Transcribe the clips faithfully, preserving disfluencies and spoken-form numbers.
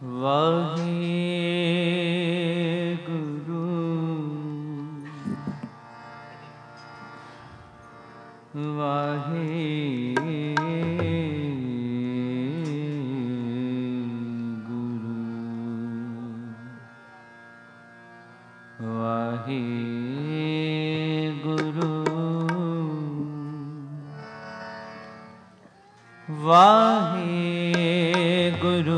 ਵਾਹਿਗੁਰੂ ਵਾਹਿਗੁਰੂ ਵਾਹਿਗੁਰੂ ਵਾਹਿਗੁਰੂ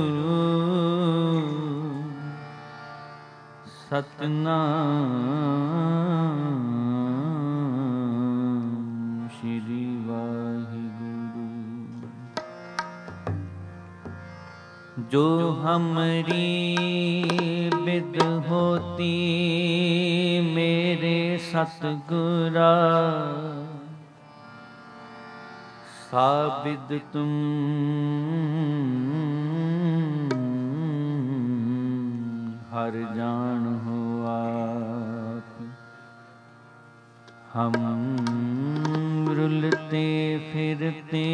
ਸਤਿਨਾਮ ਸ਼੍ਰੀ ਵਾਹਿਗੁਰੂ। ਜੋ ਹਮਰੀ ਬਿਦ ਹੋਤੀ ਮੇਰੇ ਸਤਿਗੁਰਾ ਸਾਬਿਦ ਤੁਮ ਹਰ ਜਾਣ ਹੋ ਆਪ। ਹਮ ਰੁਲਤੇ ਫਿਰਤੇ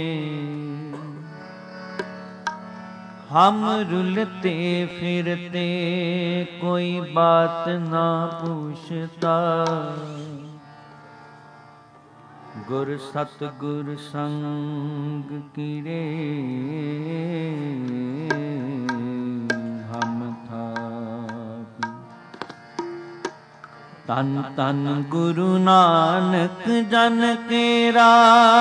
ਹਮ ਰੁਲਤੇ ਫਿਰਤੇ ਕੋਈ ਬਾਤ ਨਾ ਪੁੱਛਤਾ। ਗੁਰ ਸਤਿਗੁਰ ਸੰਗ ਕੀਰੇ ਹਮ ਥਾਪ। ਤਨ ਤਨ ਗੁਰੂ ਨਾਨਕ ਜਨ ਤੇਰਾ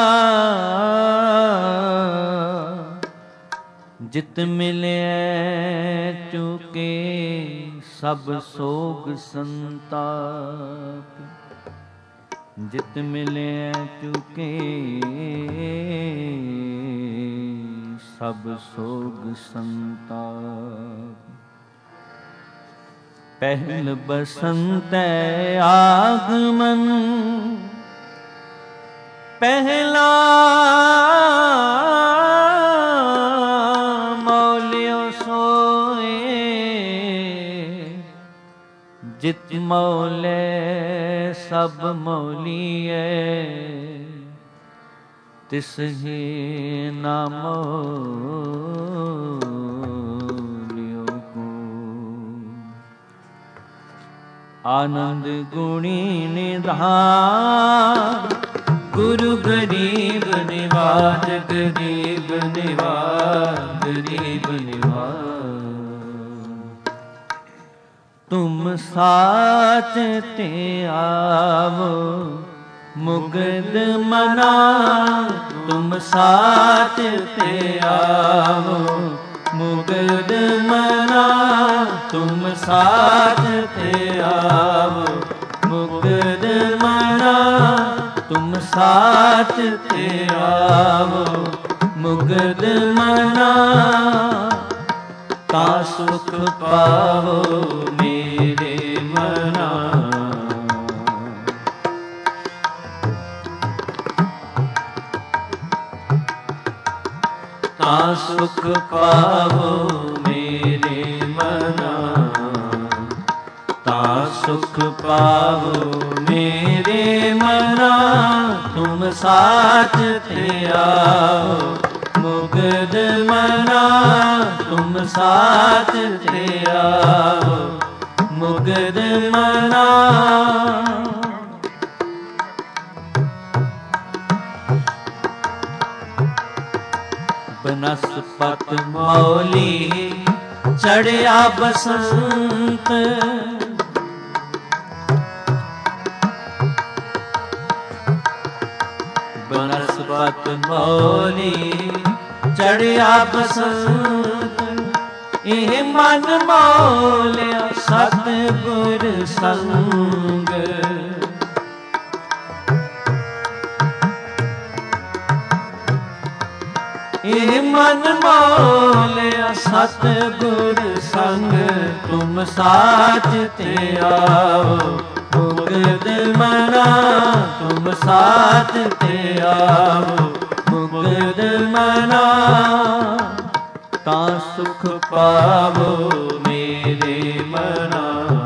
ਜਿਤ ਮਿਲਿਆ ਚੁਕੇ ਸਭ ਸੋਗ ਸੰਤਾਪ। ਜਿਤ ਮਿਲਿਆ ਚੁਕੇ ਸਭ ਸੋਗ ਸੰਤਾਪ। ਪਹਿਲ ਬਸੰਤੈ ਆਗਮਨ ਪਹਿਲਾ ਮੌਲਿਓ ਸੋਏ। ਜਿਤ ਮੌਲੇ ਸਭ ਮੌਲੀਐ ਤਿਸ ਹੀ ਨਾ ਮੌਲਿਓ ਕੋ। ਆਨੰਦ ਗੁਣੀ ਨਿਧਾਨ ਗੁਰੂ ਗਰੀਬ ਨਿਵਾਜ ਗਰੀਬ ਨਿਵਾਜ ਗਰੀਬ ਨਿਵਾਜ। ਤੁਮ ਸਾਚ ਤੇ ਆਵੋ ਮੁਗਦ ਮਨਾ। ਤੁਮ ਸਾਚ ਤੇ ਆਵੋ ਮੁਗਦ ਮਨਾ। ਤੁਮ ਸਾਚ ਤੇ ਆਵੋ ਮੁਗਦ ਮਨਾ। ਤੁਮ ਸਾਚ ਤੇ ਆਵੋ ਮੁਗਦ ਮਨਾ। ਤਾ ਸੁਖ ਪਾਵੋ ਮੇਰੇ ਮਨਾ। ਤਾ ਸੁਖ ਪਾਵੋ ਮੇਰੇ ਮਨਾ। ਤਾ ਸੁਖ ਪਾਵੋ ਮੇਰੇ ਮਨਾ। ਤੁਮ ਸਾਚ ਤੇ ਆਓ ਮੁਗਦ ਮਨਾ। ਤੁਮ ਸਾਚ ਤੇ ਆਓ ਮੁਗਦ ਮਨਾ। ਬਨਸਪਤ ਮੌਲੀ ਚੜਿਆ ਬਸੰਤ। ਬਨਸਪਤ ਮੌਲੀ ਚੜਿਆ ਬਸੰਤ। ਇਹ ਮਨ ਮੌਲਿਆ ਸਤਿਗੁਰ ਸੰਗ। ਇਹ ਮਨ ਮੌਲਿਆ ਸਤਿਗੁਰ ਸੰਗ। ਤੁਮ ਸਾਚ ਤੇ ਆਓ ਮੁਗਦ ਮਨਾ। ਤੁਮ ਸਾਚ ਤੇ ਆਓ ਮੁਗਦ ਮਨਾ। ਤਾ ਸੁਖ ਪਾਵੋ ਮੇਰੇ ਮਨਾ।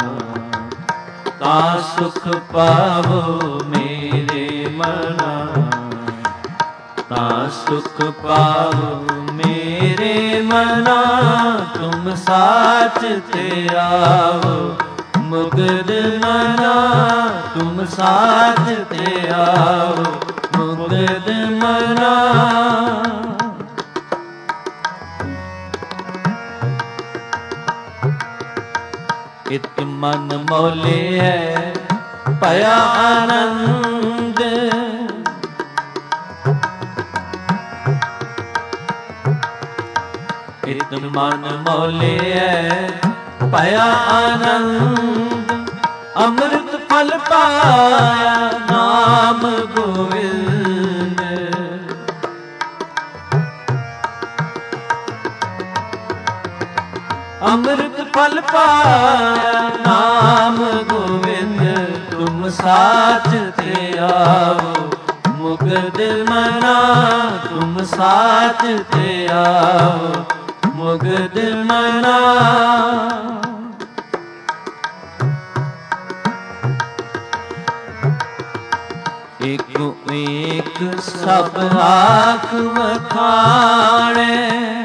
ਤਾ ਸੁਖ ਪਾਵੋ ਮੇਰੇ ਮਨਾ। ਤਾ ਸੁਖ ਪਾਵੋ ਮੇਰੇ मना तुम साच ते आओ, मुग्ध मना तुम साच ते आओ, मुग्ध मना। इत मन मोले है पया आनंद, इत मन मोले है पया आनंद, अमृत फल पाया नाम गोविंद। अमृत फल पाया नाम गोविंद, तुम साच ते आओ, मुग्ध मना तुम साच ते आओ, मुग्ध मना। एक एक सब आख वखाणे,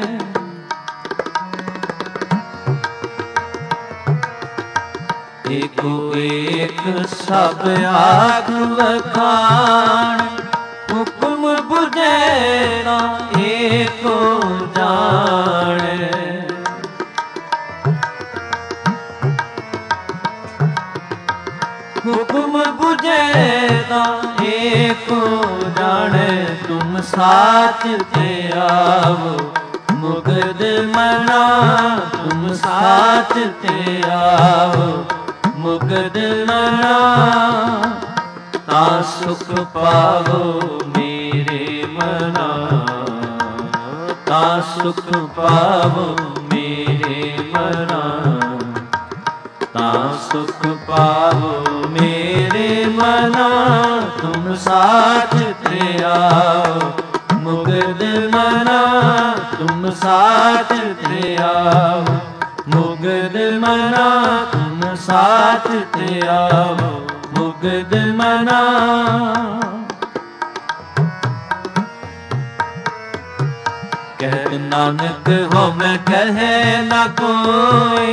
एक एक सब आख वखाण, हुक्म बुझे ना एको जाने। हुक्म बुझे ना एको जाने, तुम साच ते आओ, मुग्ध मना तुम साच ते आओ, मुग्ध मना। ता सुख पावो मेरे मना, ता सुख पावो मेरे मना, ता सुख पावो मेरे मना, तुम साथ ते आओ, मुग्ध मना तुम साथ ते आओ, मुग्ध मना तुम साथ ते आओ, मुग्ध मना। कहत नानक हो मैं कहे ना कोई,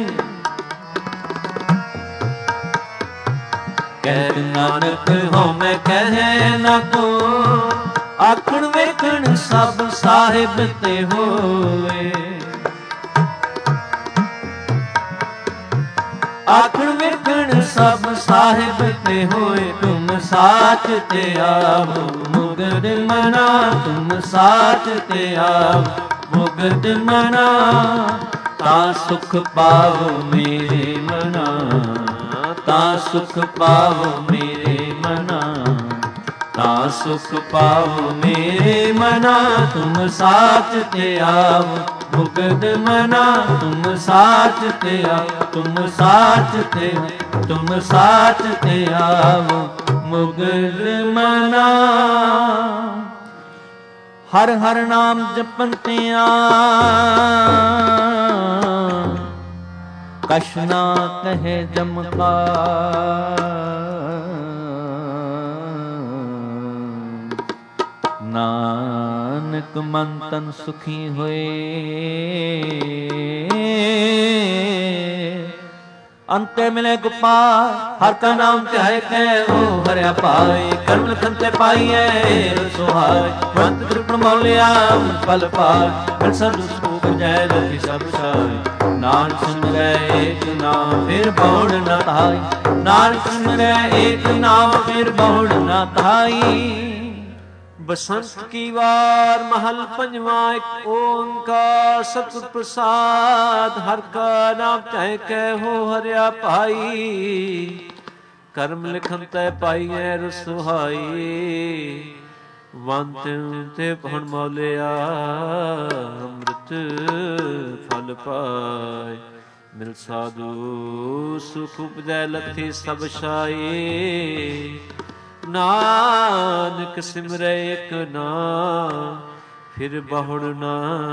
कहत नानक हो मैं कहे ना को, आखण वेखण सब साहिब ते होए। आखण वेखण सब साहिब ते होए, तुम साथ ते आओ, मुग्ध मना तुम साथ ते आओ, मुग्ध मना। ता सुख पावो मेरे मना, ता सुख पावो मेरे मना, ता सुख पावो मेरे मना, तुम साथ ते आओ, मुग्ध मना तुम साथ ते आओ, तुम साथ ते तुम साथ ते आओ, मुग्ध मना। हर हर नाम जपन ते आ, कछ ना कहे जमका। नानक मन तन सुखी होए, अंते मिले गोपाल। हर का नाम चाहे कै हो हरिया पाए, कर्म लखन ते पाइए सुहाए। वंत कृपण मौलिया फल पाए, फिर सदु सुख जय लोकी सब साए। नानक सिमरै एक नाम फिर बहुड़ न ताई, नानक सिमरै एक नाम फिर बहुड़ न ताई। बसंत की वार महल पंजवा, एक ओंकार सतगुर प्रसाद। हर का नाम चाहे कै हो हरिया पाई, कर्म लिखन तै पाइए रसोहाई। वंत ते पहन मौलिया अमृत फल पाए। मिल साधु सुख उपजै लथी सब छाई। नानक सिमरै एक नाम फिर बहुड़ न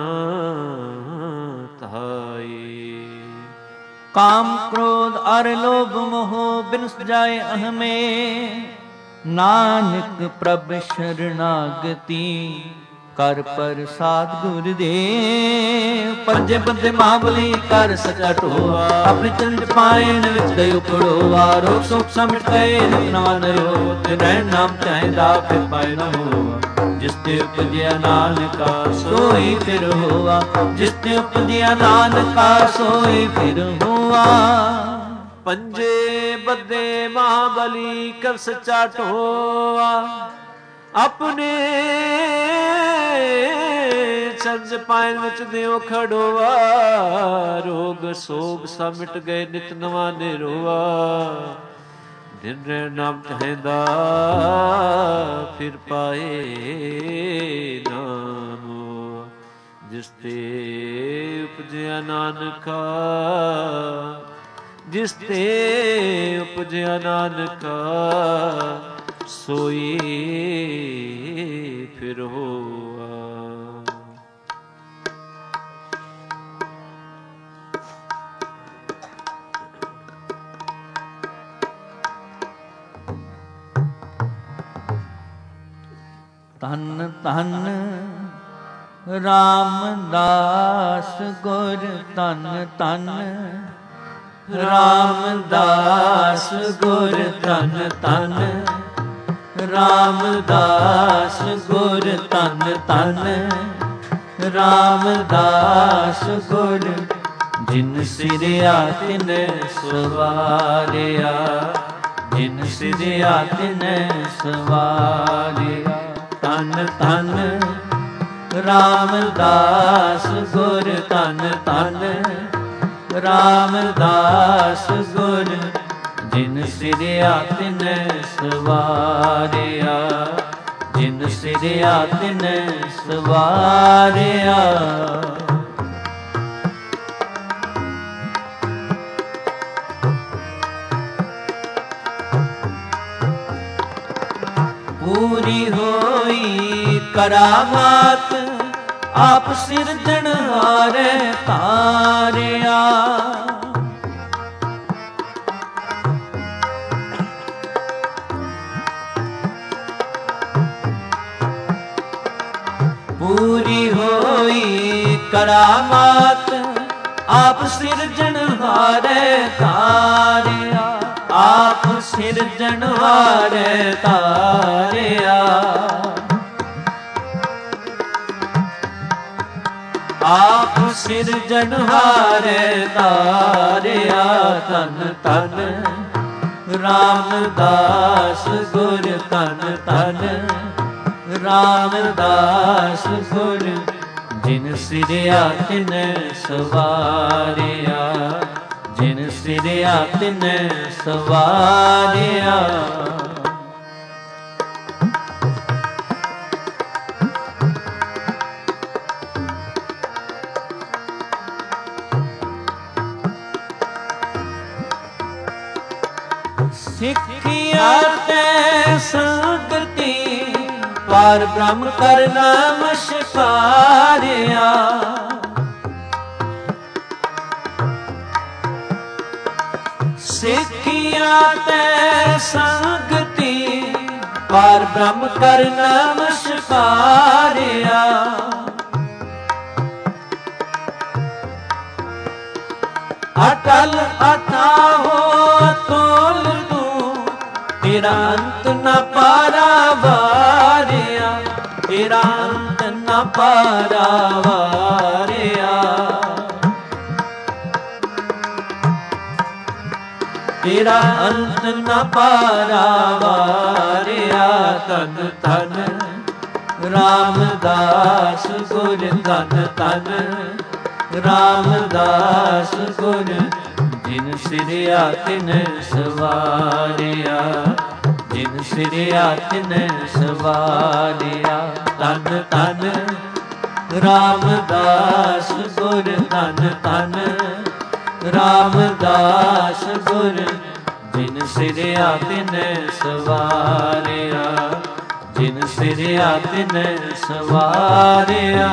ताई। काम क्रोध अर लोभ मोह बिनस जाए अहमे, नानक प्रभ शरणागति ਕਰ ਪ੍ਰਸਾਦ ਗੁਰ ਦੇ ਪੰਜੇ ਬੰਦੇ ਮਹਾਬਲੀ ਕਰ ਸਚਾ ਢੋਆ ਆਪਣੀ ਚੰਦ ਪਾਇਨ ਵਿੱਚ ਗਇਓ ਪੜੋਆ ਰੋਗ ਸੋਖ ਸਮਟ ਗਏ ਨਵਾ ਨਰੋ ਤੇ ਰਹਿ ਨਾਮ ਚਾਹੀਦਾ ਫਿਰ ਪਾਇ ਨਾ ਹੋਆ ਜਿਸ ਤੇ ਉਪਜਿਆ ਨਾਨਕਾ ਸੋਈ ਫਿਰ ਹੋਆ ਜਿਸ ਤੇ ਉਪਜਿਆ ਨਾਨਕਾ ਸੋਈ ਫਿਰ ਹੋਆ ਪੰਜੇ ਬੰਦੇ ਮਹਾਬਲੀ ਕਰ ਸਚਾ ਢੋਆ ਆਪਣੇ ਚੰਦ ਪਾਇਨ ਵਿੱਚ ਦਿਓ ਖੜੋਆ ਰੋਗ ਸੋਗ ਸਭ ਮਿਟ ਗਏ ਨਿਤ ਨਵਾ ਨਿਰੋਆ ਦਿਨ ਰਹਿ ਨਾਮ ਚਾਹੀਦਾ ਫਿਰ ਪਾਏ ਨਾਮ ਜਿਸ ਤੇ ਉਪਜਿਆ ਨਾਨਕਾ ਜਿਸ ਤੇ ਉਪਜਿਆ ਨਾਨਕਾ ਸੋਈ ਫਿਰ ਹੋਆ। ਧੰਨ ਧੰਨ ਰਾਮਦਾਸ ਗੁਰ ਧੰਨ ਧੰਨ ਰਾਮਦਾਸ ਗੁਰ ਧੰਨ ਧੰਨ ਰਾਮਦਾਸ ਗੁਰ ਧੰਨ ਧੰਨ ਰਾਮਦਾਸ ਗੁਰ ਜਿਨ ਸਿਰਿਆ ਤਿਨ ਸਵਾਰਿਆ ਜਿਨ ਸਿਰਿਆ ਤਿਨ ਸਵਾਰਿਆ ਧੰਨ ਧੰਨ ਰਾਮਦਾਸ ਗੁਰ ਧੰਨ ਧੰਨ ਰਾਮਦਾਸ ਗੁਰ ਜਿਨ ਸਿਰਿਆ ਤਿਨ ਸਵਾਰਿਆ ਜਿਨ ਸਿਰਿਆ ਤਿਨ ਸਵਾਰਿਆ ਪੂਰੀ ਹੋਈ ਕਰਾਮਾਤ ਆਪ ਸਿਰਜਣਹਾਰੇ ਤਾਰਿਆ ਪੂਰੀ ਹੋਈ ਕਰਾਮਾਤ ਆਪ ਸਿਰਜਣਹਾਰੇ ਤਾਰਿਆ ਆਪ ਸਿਰਜਣਹਾਰੇ ਤਾਰਿਆ ਆਪ ਸਿਰਜਣਹਾਰੇ ਤਾਰਿਆ ਧੰਨ ਧੰਨ ਰਾਮਦਾਸ ਗੁਰ ਧੰਨ ਧੰਨ ਰਾਮਦਾਸ ਗੁਰ ਜਿਨ ਸਿਰਿਆ ਤਿਨ ਸਵਾਰਿਆ ਜਿਨ ਸਿਰਿਆ ਤਿਨ ਸਵਾਰਿਆ ਸਿੱਖਿਆ ਤੇ ਸੰਗਤੀ ਪਾਰ ਬ੍ਰਹਮ ਕਰ ਨਮਸਕਾਰਿਆ ਸਿੱਖਿਆ ਤੇ ਸੰਗਤੀ ਪਾਰ ਬ੍ਰਹਮ ਕਰ ਨਮਸਕਾਰਿਆ ਅਟਲ ਅਥਾਹੋ ਅਤੁਲ ਤੂੰ ਤੇਰਾ ਅੰਤ ਨ ਪਾਰਾਵਾਰਿਆ ਤੇਰਾ ਅੰਤ ਨ ਪਾਰਾਵਾਰਿਆ ਤੇਰਾ ਅੰਤ ਨ ਪਾਰਾਵਾਰਿਆ ਧੰਨ ਧੰਨ ਰਾਮਦਾਸ ਗੁਰ ਧੰਨ ਧੰਨ ਰਾਮਦਾਸ ਗੁਰ ਜਿਨ ਸਿਰਿਆ ਤਿਨ ਸਵਾਰਿਆ ਜਿਨ ਸਿਰਿਆ ਤਿਨ ਸਵਾਰਿਆ ਧੰਨ ਧੰਨ ਰਾਮਦਾਸ ਗੁਰ ਧੰਨ ਧੰਨ ਰਾਮਦਾਸ ਗੁਰ ਜਿਨ ਸਿਰਿਆ ਤਿਨ ਸਵਾਰਿਆ ਜਿਨ ਸਿਰਿਆ ਤਿਨ ਸਵਾਰਿਆ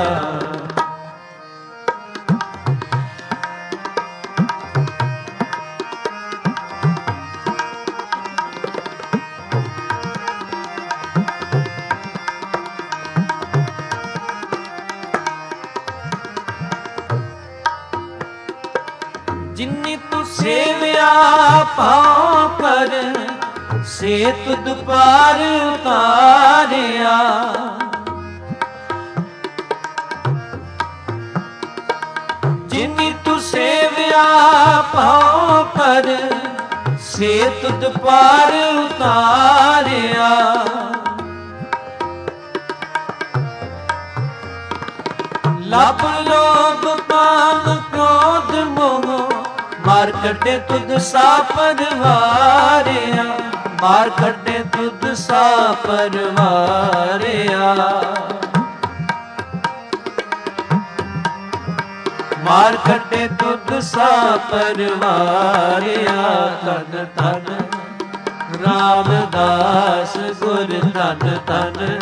ਜਿਨੀ ਤੂੰ ਸੇਵਿਆ ਪਾਉ ਕਰ, ਸੇ ਤੁਧ ਪਾਰ ਉਤਾਰਿਆ। ਜਿਨੀ ਤੂੰ ਸੇਵਿਆ ਪਾਉ ਕਰ, ਸੇ ਤੁਧ ਪਾਰ ਉਤਾਰਿਆ। ਲਭ ਲੋਭ ਕਾਮ ਕ੍ਰੋਧ ਮੋਹ, ਮਾਰ ਕੱਢੇ ਤੁਧ ਸਾ ਪਰਵਾਰਿਆ। ਮਾਰ ਕੱਢੇ ਤੁਧ ਸਾ ਪਰਵਾਰਿਆ। ਮਾਰ ਕੱਢੇ ਤੁਧ ਸਾ ਪਰਵਾਰਿਆ। ਧਨ ਧਨ ਰਾਮਦਾਸ ਗੁਰ, ਧਨ ਧਨ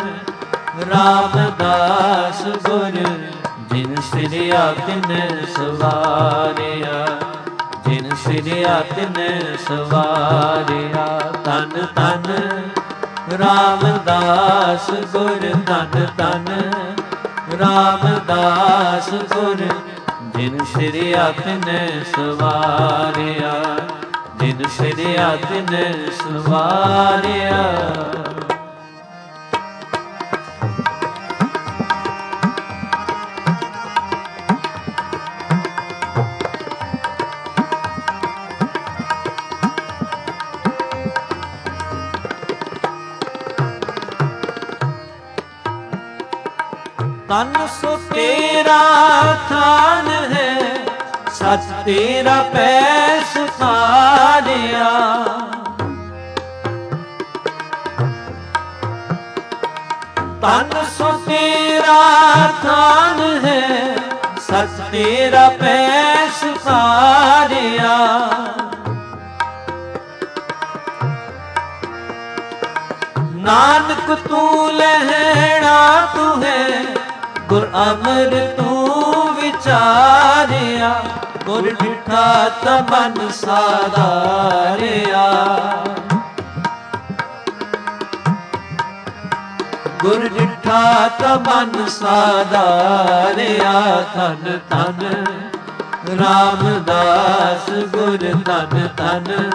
ਰਾਮਦਾਸ ਗੁਰ, ਜਿਨ ਸਿਰਿਆ ਤਿਨ ਸਵਾਰਿਆ। ਜਿਨ ਸਿਰਿਆ ਤਿਨ ਸਵਾਰਿਆ। ਧਨ ਧਨ ਰਾਮਦਾਸ ਗੁਰ, ਧਨ ਧਨ ਰਾਮਦਾਸ ਗੁਰ, ਜਿਨ ਸਿਰਿਆ ਤਿਨ ਸਵਾਰਿਆ। ਜਿਨ ਸਿਰਿਆ ਤਿਨ ਸਵਾਰਿਆ। ਤਨ ਸੋ ਤੇਰਾ ਥਾਨ ਹੈ, ਸਚ ਤੇਰਾ ਪੈਸ ਤਾਰਿਆ। ਤਨ ਸੋ ਤੇਰਾ ਥਾਨ ਹੈ, ਸਚ ਤੇਰਾ ਪੈਸ ਤਾਰਿਆ। ਨਾਨਕ ਤੂੰ ਲਹਿਣਾ ਤੂੰ ਹੈ, ਗੁਰ ਅਮਰ ਤੂੰ ਵਿਚਾਰਿਆ। ਗੁਰ ਡਿਠਾ ਤਾ ਮਨ ਸਾਧਾਰਿਆ। ਗੁਰ ਡਿਠਾ ਤਾ ਮਨ ਸਾਧਾਰਿਆ। ਧਨ ਧਨ ਰਾਮਦਾਸ ਗੁਰ, ਧਨ ਧਨ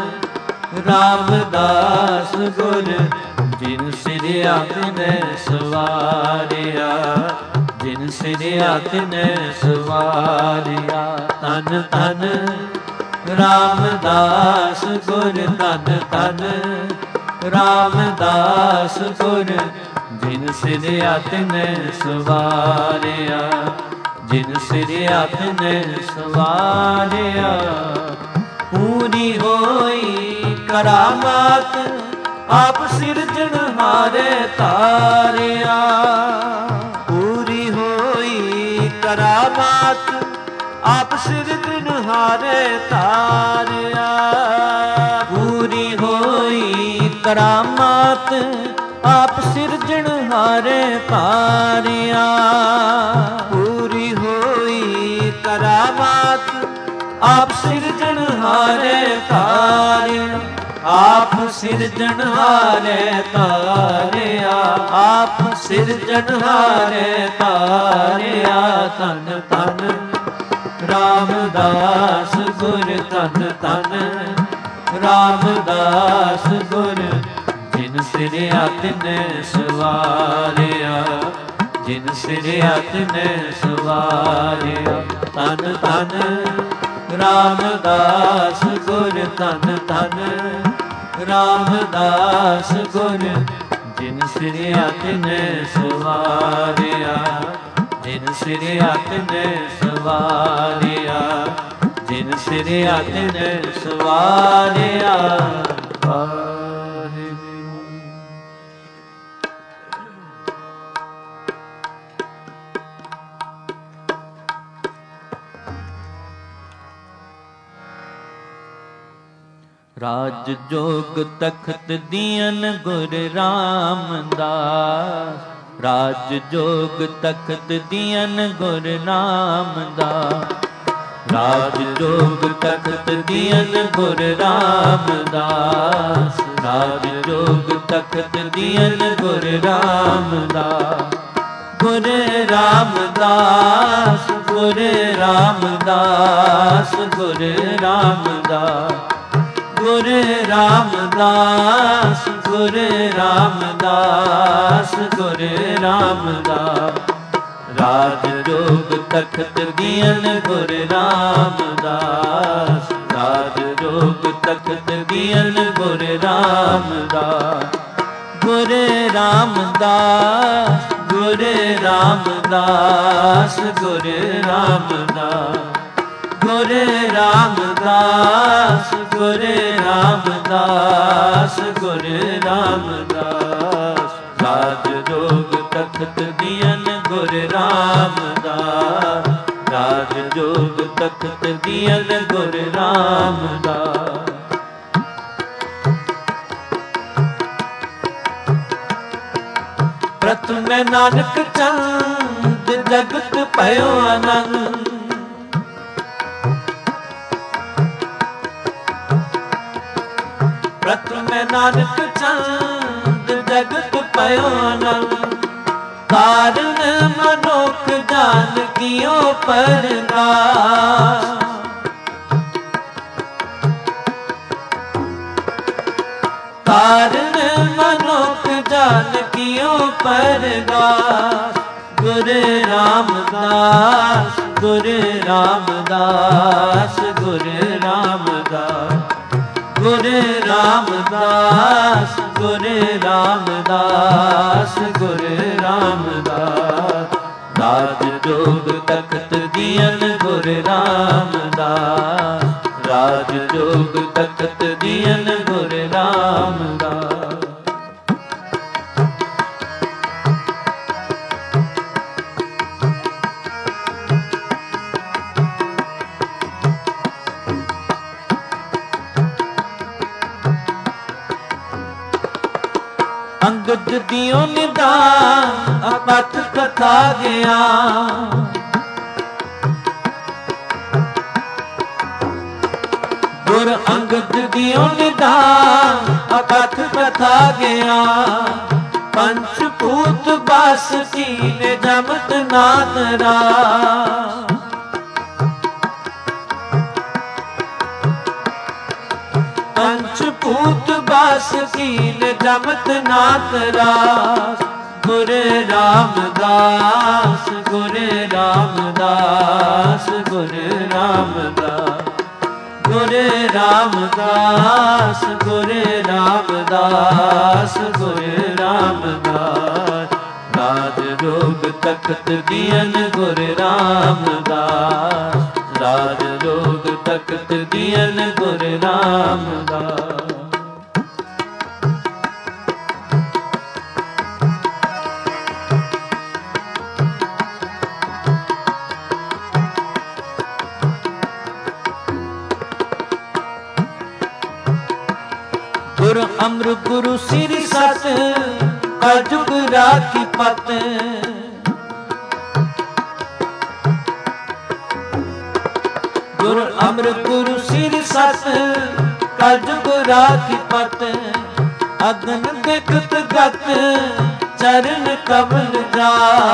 ਰਾਮਦਾਸ ਗੁਰ, ਜਿਨ ਸਿਰਿਆ ਤਿਨ ਸਵਾਰਿਆ। ਜਿਨ ਸਿਰਿਆ ਤਿਨ ਸਵਾਰਿਆ। ਧਨ ਧਨ ਰਾਮਦਾਸ ਗੁਰ, ਧਨ ਧਨ ਰਾਮਦਾਸ ਗੁਰ, ਜਿਨ ਸਿਰਿਆ ਤਿਨ ਸਵਾਰਿਆ। ਜਿਨ ਸਿਰਿਆ ਤਿਨ ਸਵਾਰਿਆ। ਪੂਰੀ ਹੋਈ ਕਰਾਮਾਤ, ਆਪ ਸਿਰਜਣਹਾਰੇ ਤਾਰਿਆ। ਪੂਰੀ ਹੋਈ ਕਰਾਮਾਤ, ਆਪ ਸਿਰਜਣਹਾਰੇ ਤਾਰਿਆ। ਪੂਰੀ ਹੋਈ ਕਰਾਮਾਤ, ਆਪ ਸਿਰਜਣਹਾਰੇ ਤਾਰਿਆ। ਪੂਰੀ ਹੋਈ ਕਰਾਮਾਤ, ਆਪ ਸਿਰਜਣਹਾਰੇ ਤਾਰਿਆ। ਆਪ ਸਿਰਜਣਹਾਰੇ ਤਾਰਿਆ। ਆਪ ਸਿਰਜਣਹਾਰੇ ਤਾਰਿਆ। ਧਨ ਧਨ ਰਾਮਦਾਸ ਗੁਰ, ਧਨ ਧਨ ਰਾਮਦਾਸ ਗੁਰ, ਜਿਨ ਸਿਰਿਆ ਤਿਨ ਸਵਾਰਿਆ। ਜਿਨ ਸਿਰਿਆ ਤਿਨ ਸਵਾਰਿਆ। ਧਨ ਧਨ ਰਾਮਦਾਸ ਗੁਰ, ਧਨ ਧਨ ਰਾਮਦਾਸ ਗੁਰ, ਜਿਨ ਸਿਰਿਆ ਤਿਨ ਸਵਾਰਿਆ। ਜਿਨ ਸਿਰਿਆ ਤਿਨ ਸਵਾਰਿਆ। ਜਿਨ ਸਿਰਿਆ ਤਿਨ ਸਵਾਰਿਆ। ਰਾਜ ਜੋਗ ਤਖਤ ਦੀਨ ਗੁਰ ਰਾਮਦਾਸ। ਰਾਜ ਜੋਗ ਤਖਤ ਦੀਨ ਗੁਰ ਰਾਮਦਾਸ। ਰਾਜ ਜੋਗ ਤਖਤ ਦੀਨ ਗੁਰ ਰਾਮਦਾਸ। ਰਾਜ ਜੋਗ ਤਖਤ ਦੀਨ ਗੁਰ ਰਾਮਦਾਸ। ਗੁਰ ਰਾਮਦਾਸ गुर रामदास गुर रामदास गुर रामदास गुर रामदास गुर रामदास राज जोग तख्त दियन गुर रामदास राज जोग तख्त दियन गुर रामदास गुर रामदास गुर रामदास गुर रामदास गुर रामदास गुर रामदास गुर रामदास राज जोग तख्त दियन गुर रामदास राज जोग तख्त दियन गुर रामदास प्रथम नानक चंद जगत पयो आनंद प्रथम नानक चंद जगत पयो आनंद कारण मनुख जान कियो परगास कारण मनुख जान कियो परगास गुर रामदास गुर रामदास गुर रामदास गुर रामदास गुर रामदास गुर रामदास राज जोग तख्त दियन गुर रामदास राज जोग तख्त दियन गुर रामदास अंगद दियो निदान अपथ कथा गया गुर अंगद दियो निदान अपथ कथा गया पंचभूत बास कीन जमत नादरा पंचभूत बास कीन जमत नाथ रास गुर रामदास गुर रामदास गुर रामदास गुर रामदास गुर रामदास गुर रामदास राज जोग तख्त दियन गुर रामदास राज जोग तख्त दियन गुर रामदास गुर अमर गुरु सिर सत कजुग राखी पत गुर अमर गुरु सिर सत कजुग राखी पत अगन देखत गत चरण कमल जा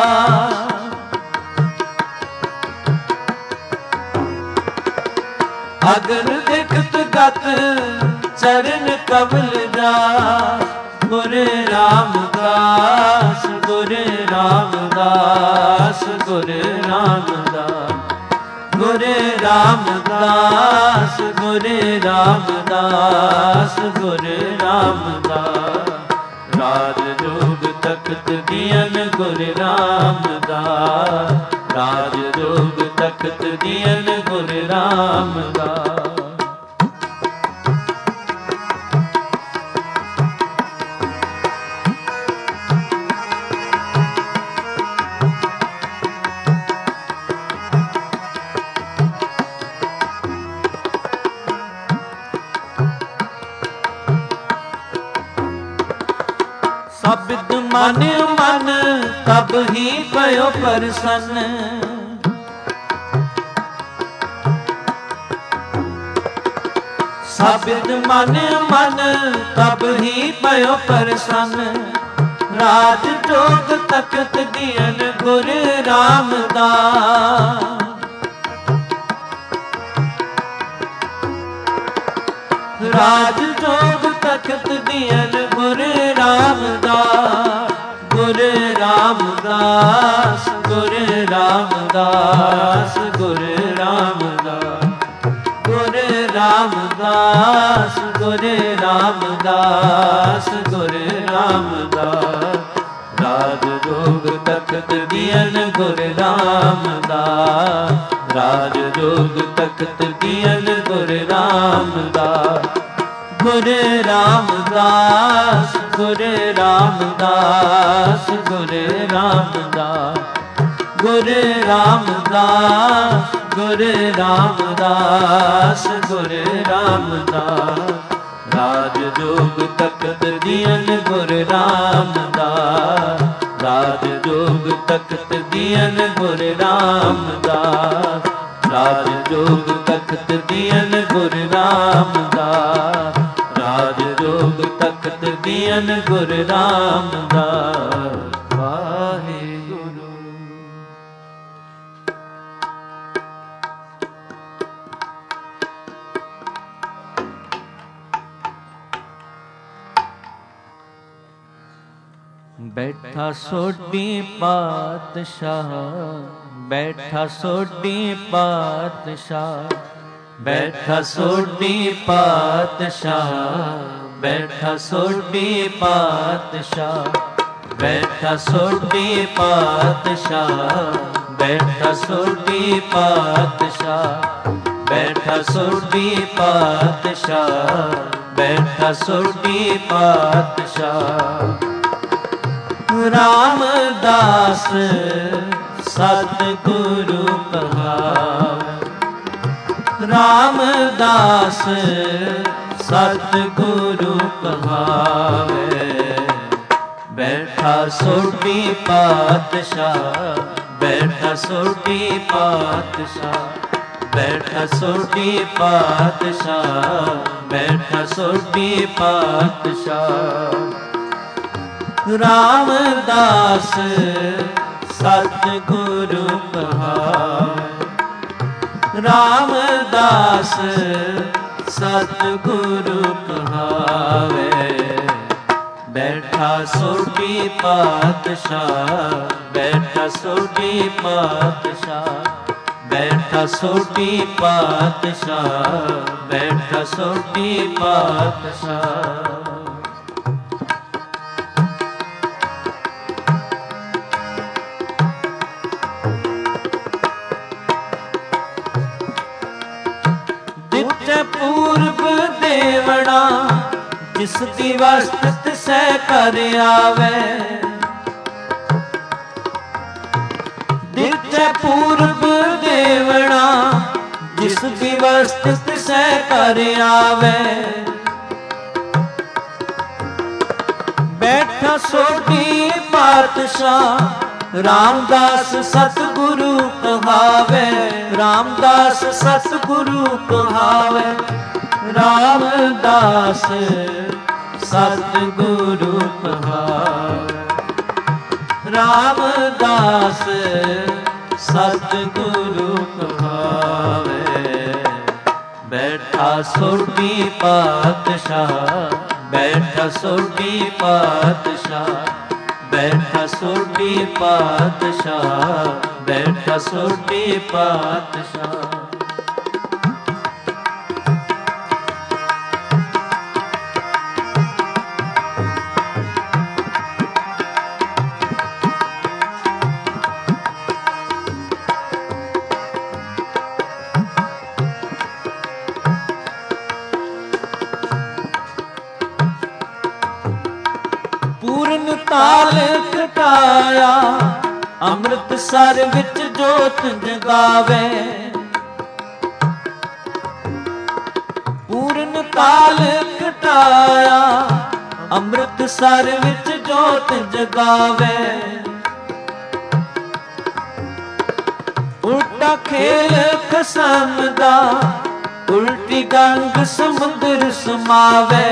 अगन देखत गत चरण कमल दास गुर रामदास गुर रामदास गुर रामदास गुर रामदास गुर रामदास गुर रामदास राज जोग तख्त दियन गुर रामदास राज जोग तख्त दियन गुर रामदास शब्द मन मन तब ही भयो प्रसन्न शब्द मन मन तब ही भयो प्रसन्न राज जोग तख्त दियन गुर रामदास ਰਾਜ ਜੋਗ ਤਖਤ ਦੀਨ ਗੁਰ ਰਾਮਦਾਸ, ਗੁਰ ਰਾਮਦਾਸ, ਗੁਰ ਰਾਮਦਾਸ, ਗੁਰ ਰਾਮਦਾਸ, ਗੁਰ ਰਾਮਦਾਸ, ਗੁਰ ਰਾਮਦਾਸ, ਗੁਰ ਰਾਮਦਾਸ। ਰਾਜ ਜੋਗ ਤਖਤ ਦੀਨ ਗੁਰ ਰਾਮਦਾਸ, ਰਾਜ ਜੋਗ ਤਖਤ ਦੀਨ ਗੁਰ ਰਾਮਦਾਸ, ਗੁਰ ਰਾਮਦਾਸ, ਗੁਰ ਰਾਮਦਾਸ, ਗੁਰ ਰਾਮਦਾਸ, ਗੁਰ ਰਾਮਦਾਸ, ਗੁਰ ਰਾਮਦਾਸ, ਗੁਰ ਰਾਮਦਾਸ। ਰਾਜ ਜੋਗ ਤਖਤ ਦੀਨ ਗੁਰ ਰਾਮਦਾਸ, ਰਾਜ ਜੋਗ ਤਖਤ ਦੀਨ ਗੁਰ ਰਾਮਦਾਸ, ਰਾਜ ਜੋਗ ਤਖਤ ਦੀਨ ਗੁਰ ਰਾਮਦਾਸ, ਰਾਜ ਜੋਗ ਤਖਤ ਦੀਨ ਗੁਰ ਰਾਮਦਾਸ। ਵਾਹਿਗੁਰੂ। ਬੈਠਾ ਸੋਢੀ ਪਾਤਸ਼ਾਹ, ਬੈਠਾ ਸੋਢੀ ਪਾਤਸ਼ਾਹ, ਬੈਠਾ ਸੋਢੀ ਪਾਤਸ਼ਾਹ, ਬੈਠਾ ਸੋਢੀ ਪਾਤਸ਼ਾਹ, ਬੈਠਾ ਸੋਢੀ ਪਾਤਸ਼ਾਹ, ਬੈਠਾ ਸੋਢੀ ਪਾਤਸ਼ਾਹ, ਬੈਠਾ ਸੋਢੀ ਪਾਤਸ਼ਾਹ, ਬੈਠਾ ਸੋਢੀ ਪਾਤਸ਼ਾਹ। ਰਾਮਦਾਸ ਸਤਿਗੁਰੂ ਕਹਾਵੇ, ਰਾਮਦਾਸ ਸਤਿਗੁਰੂ ਕਹਾਵੇ। ਬੈਠਾ ਸੋਢੀ ਪਾਤਸ਼ਾਹ, ਬੈਠਾ ਸੋਢੀ ਪਾਤਸ਼ਾਹ, ਬੈਠਾ ਸੋਢੀ ਪਾਤਸ਼ਾਹ, ਬੈਠਾ ਸੋਢੀ ਪਾਤਸ਼ਾਹ। ਰਾਮਦਾਸ ਸਤਿਗੁਰੂ ਕਹਾਵੇ, ਰਾਮਦਾਸ ਸਤਿਗੁਰੂ ਕਹਾਵੇ। ਬੈਠਾ ਸੋਢੀ ਪਾਤਸ਼ਾਹ, ਬੈਠਾ ਸੋਢੀ ਪਾਤਸ਼ਾਹ, ਬੈਠਾ ਸੋਢੀ ਪਾਤਸ਼ਾਹ, ਬੈਠਾ ਸੋਢੀ ਪਾਤਸ਼ਾਹ। ਪੂਰਬ ਦੇਵਣਾ ਜਿਸ ਦੀ ਵਸਤ ਤਿਸੈ ਕਰ ਆਵੇ, ਦਿੱਤੇ ਪੂਰਬ ਦੇਵਣਾ ਜਿਸ ਦੀ ਵਸਤ ਤਿਸੈ ਕਰ ਆਵੇ। ਬੈਠਾ ਸੋਢੀ ਪਾਤਸ਼ਾਹ, ਰਾਮਦਾਸ ਸਤਿਗੁਰੂ ਕਹਾਵੇ, ਰਾਮਦਾਸ ਸਤਿਗੁਰੂ ਕਹਾਵੇ। ਰਾਮਦਾਸ ਸਤਿਗੁਰੂ ਕਹਾਵੇ, ਰਾਮਦਾਸ ਸਤਿਗੁਰੂ ਕਹਾਵੇ। ਬੈਠਾ ਸੋਢੀ ਪਾਤਸ਼ਾਹ, ਬੈਠਾ ਸੋਢੀ ਪਾਤਸ਼ਾਹ, ਬੈਠਾ ਸੋਢੀ ਪਾਤਸ਼ਾਹ, ਬੈਠਾ ਸੋਢੀ ਪਾਤਸ਼ਾਹ। ਪੂਰਨ ਤਾਲ ਕਟਾਇਆ, ਅੰਮ੍ਰਿਤਸਰ ਵਿੱਚ ਜੋਤ ਜਗਾਵੇ। ਪੂਰਨ ਤਾਲ ਕਟਾਇਆ, ਅੰਮ੍ਰਿਤਸਰ ਵਿੱਚ ਜੋਤ ਜਗਾਵੇ। ਉਲਟਾ ਖੇਲ ਖਸਮ ਦਾ, ਉਲਟੀ ਗੰਗ ਸਮੁੰਦਰ ਸਮਾਵੇ।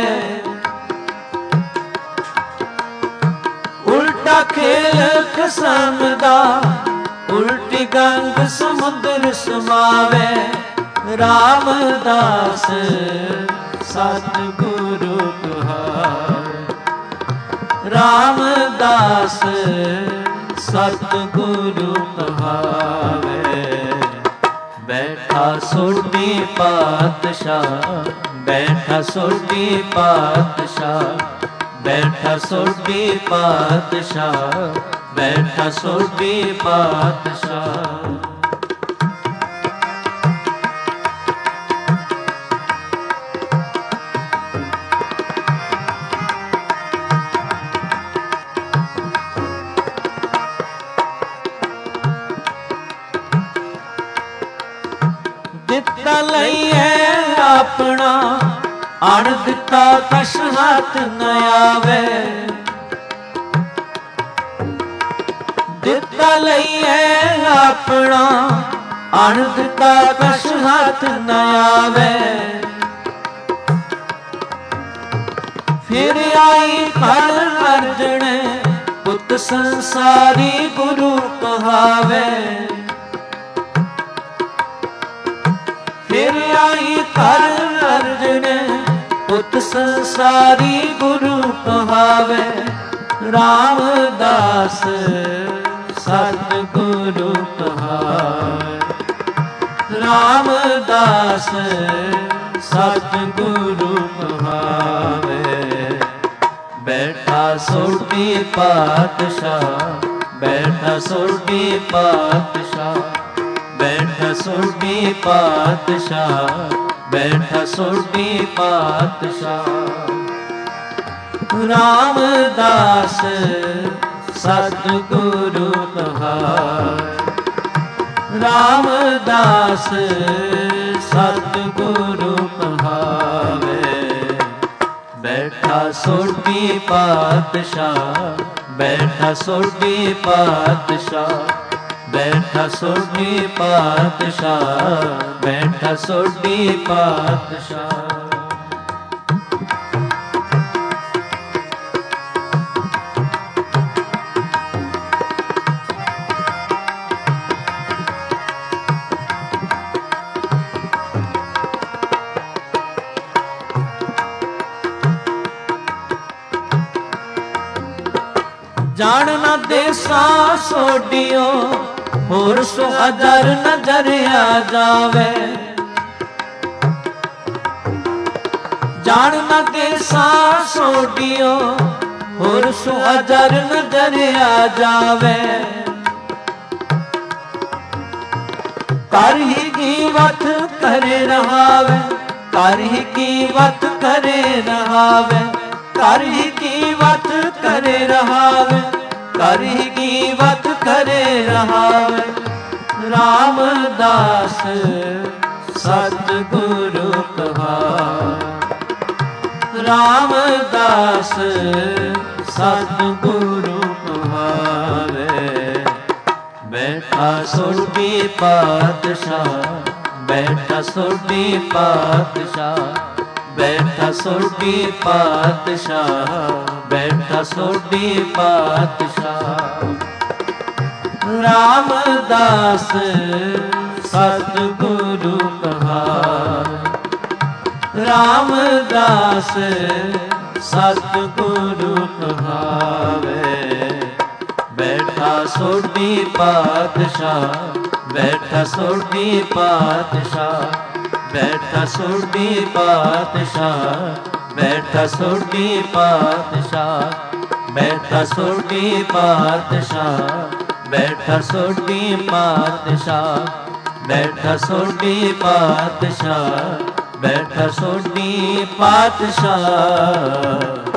ਉਲਟਾ ਖੇਲ ਖਸਮ ਦਾ, ਉਲਟੀ ਗੰਗ ਸਮੁੰਦਰ ਸਮਾਵੇ। ਰਾਮਦਾਸ ਸਤਿਗੁਰੂ ਕਹਾਵੇ। ਰਾਮਦਾਸ ਸਤਿਗੁਰੂ ਕਹਾਵੇ। ਬੈਠਾ ਸੋਢੀ ਪਾਤਸ਼ਾਹ, ਬੈਠਾ ਸੋਢੀ ਪਾਤਸ਼ਾਹ, ਬੈਠਾ ਸੋਢੀ ਪਾਤਸ਼ਾਹ, ਬੈਠਾ ਸੋਢੀ ਪਾਤਸ਼ਾਹ। ਦਿੱਤਾ ਲਈਏ ਆਪਣਾ, ਅਣ ਦਿੱਤਾ ਕਛ ਹੱਥ ਨ ਆਵੇ। ਦਿੱਤਾ ਲਈਏ ਆਪਣਾ, ਅਣ ਦਿੱਤਾ ਕਛ ਹੱਥ ਨ ਆਵੇ। ਫਿਰ ਆਈ ਘਰ ਅਰਜਣੇ, ਪੁੱਤ ਸੰਸਾਰੀ ਗੁਰੂ ਕਹਾਵੇ। ਫਿਰ ਆਈ ਘਰ ਅਰਜਣੇ, ਪੁੱਤ ਸੰਸਾਰੀ ਗੁਰੂ ਕਹਾਵੇ। ਰਾਮਦਾਸ ਸਤਿਗੁਰੂ ਕਹਾਵੇ। ਰਾਮਦਾਸ ਸਤਿਗੁਰੂ ਕਹਾਵੇ। ਬੈਠਾ ਸੋਢੀ ਪਾਤਸ਼ਾਹ, ਬੈਠਾ ਸੋਢੀ ਪਾਤਸ਼ਾਹ, ਬੈਠਾ ਸੋਢੀ ਪਾਤਸ਼ਾਹ, ਬੈਠਾ ਸੋਢੀ ਪਾਤਸ਼ਾਹ। ਰਾਮਦਾਸ ਸਤਿਗੁਰੂ ਕਹਾਵੇ। ਰਾਮਦਾਸ ਸਤਿਗੁਰੂ ਕਹਾਵੇ। ਬੈਠਾ ਸੋਢੀ ਪਾਤਸ਼ਾਹ, ਬੈਠਾ ਸੋਢੀ ਪਾਤਸ਼ਾਹ, ਬੈਠਾ ਸੋਢੀ ਪਾਤਸ਼ਾਹ, ਬੈਠਾ ਸੋਢੀ ਪਾਤਸ਼ਾਹ। ਜਾਣ ਨਾ ਦੇਸਾਂ ਸੋਢਿਓ, ਹੋਰ ਸੋ ਅਦਰ ਨਜ਼ਰ ਆ ਜਾਵੇ। ਜਾਣ ਨਾ ਦੇਸਾਂ ਸੋਢਿਓ, ਹੋਰ ਸੋ ਅਦਰ ਨਜ਼ਰ ਆ ਜਾਵੇ। ਕਰ ਹੀ ਕੀਵਤ ਕਰੇ ਰਹਾਵੇ, ਕਰ ਹੀ ਕੀਵਤ ਕਰੇ ਰਹਾਵੇ। ਕਰ ਹੀ ਕੀਵਤ ਕਰੇ ਰਹਾਵੇ, ਕਰ ਹੀ ਕੀਵਤ ਕਰੇ ਰਹਾਵੇ। ਰਾਮਦਾਸ ਸਤਿਗੁਰੂ ਕਹਾਵੇ। ਰਾਮਦਾਸ ਸਤਿਗੁਰੂ ਕਹਾਵੇ। ਬੈਠਾ ਸੋਢੀ ਪਾਤਸ਼ਾਹ, ਬੈਠਾ ਸੋਢੀ ਪਾਤਸ਼ਾਹ, ਬੈਠਾ ਸੋਢੀ ਪਾਤਸ਼ਾਹ, ਬੈਠਾ ਸੋਢੀ ਪਾਤਸ਼ਾਹ। ਰਾਮਦਾਸ ਸਤਿਗੁਰੂ ਕਹਾਵੇ। ਰਾਮਦਾਸ ਸਤਿਗੁਰੂ ਕਹਾਵੇ। ਬੈਠਾ ਸੋਢੀ ਪਾਤਸ਼ਾਹ, ਬੈਠਾ ਸੋਢੀ ਪਾਤਸ਼ਾਹ, ਬੈਠਾ ਸੋਢੀ ਪਾਤਸ਼ਾਹ, ਬੈਠਾ ਸੋਢੀ ਪਾਤਸ਼ਾਹ, ਬੈਠਾ ਸੋਢੀ ਪਾਤਸ਼ਾਹ, ਬੈਠਾ ਸੋਢੀ ਪਾਤਸ਼ਾਹ, ਬੈਠਾ ਸੋਢੀ ਪਾਤਸ਼ਾਹ, ਬੈਠਾ ਸੋਢੀ ਪਾਤਸ਼ਾਹ।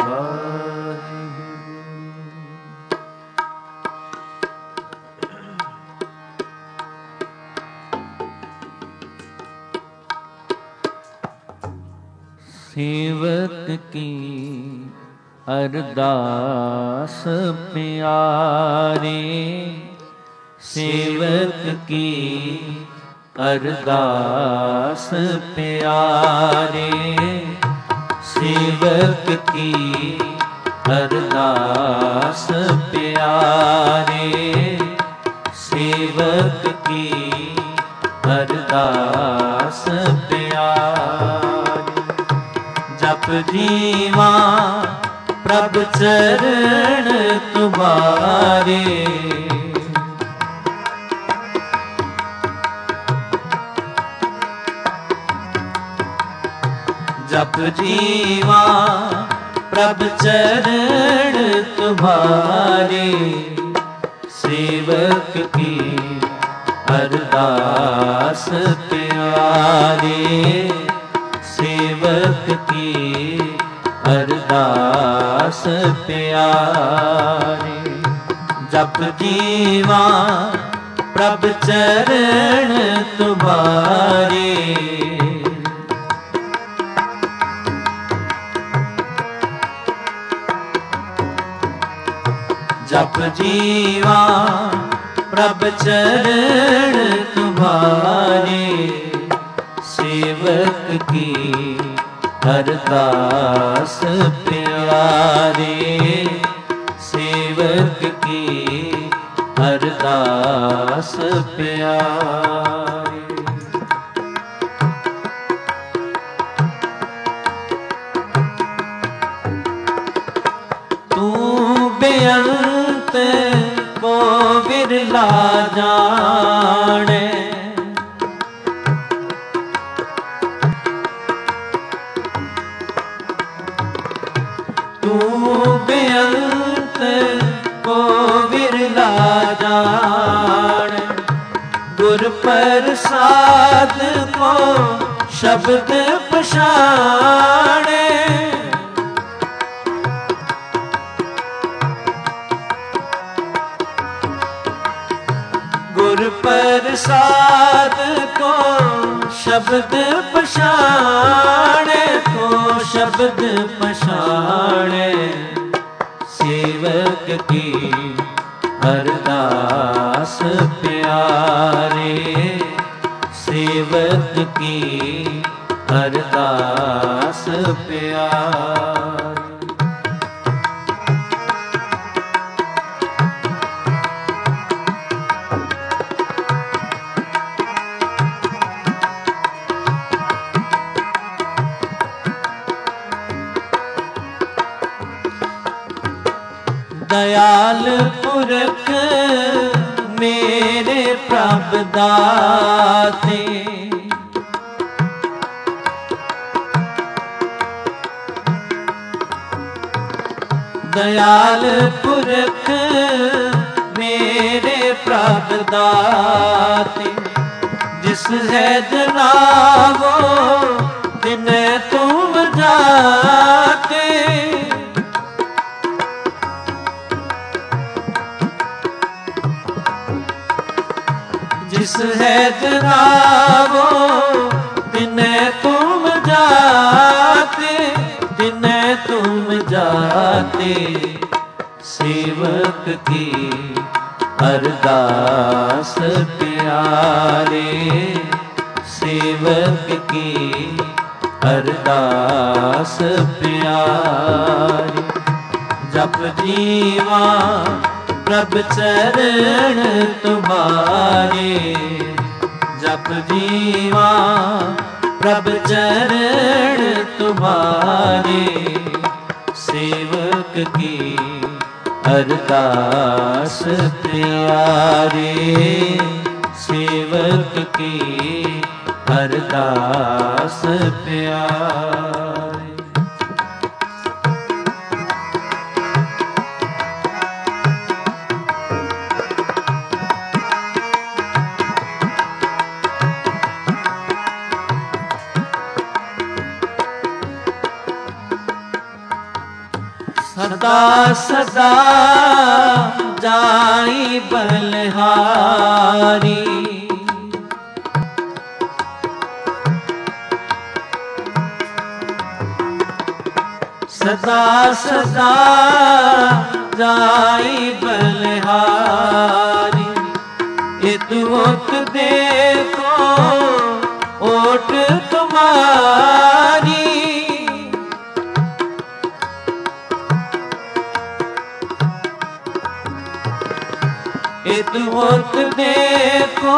सेवक की अरदास प्यारे, सेवक की अरदास प्यारे, सेवक की अरदास प्यारे, सेवक की अरदास प्यारे। जप जीवा प्रभ चरण तुम्हारे। जप जीवा प्रभ चरण तुम्हारे, सेवक की अरदास प्यारे। सेवक की अरदास प्यारे। जप जीवा प्रभ चरण तुम्हारे। जप जीवा प्रभ चरण तुम्हारे, सेवक की अरदास प्यारे। सेवक की अरदास प्यारे। तू बेअंत को विरला जाने, तू बेअंत को विरला जाने। गुर प्रसाद को शब्द पछाणे। गुर प्रसाद को शब्द पछाणे, को शब्द पछाणे। सेवक की अरदास प्यारे। सेवक की अरदास प्यारे। दयाल पुरख मेरे प्रभ दाते, दयाल पुरख मेरे प्रभ दाते। जिस है जनावो तिने तुम जाते। जिस है जनावो तिने तुम जाते। तिने तुम जाते। सेवक की अरदास प्यारे। सेवक की अरदास प्यारे। जप जीवा प्रभ चरण तुम्हारे। जप जीवा प्रभ चरण तुम्हारे, सेवक की अरदास प्यारे। सेवक की अरदास प्यारे। सदा सदा जाई बलिहारी। सदा सदा जाई बलिहारी। इत ओट देखो ओट तुम्हारी। इत ओट देखो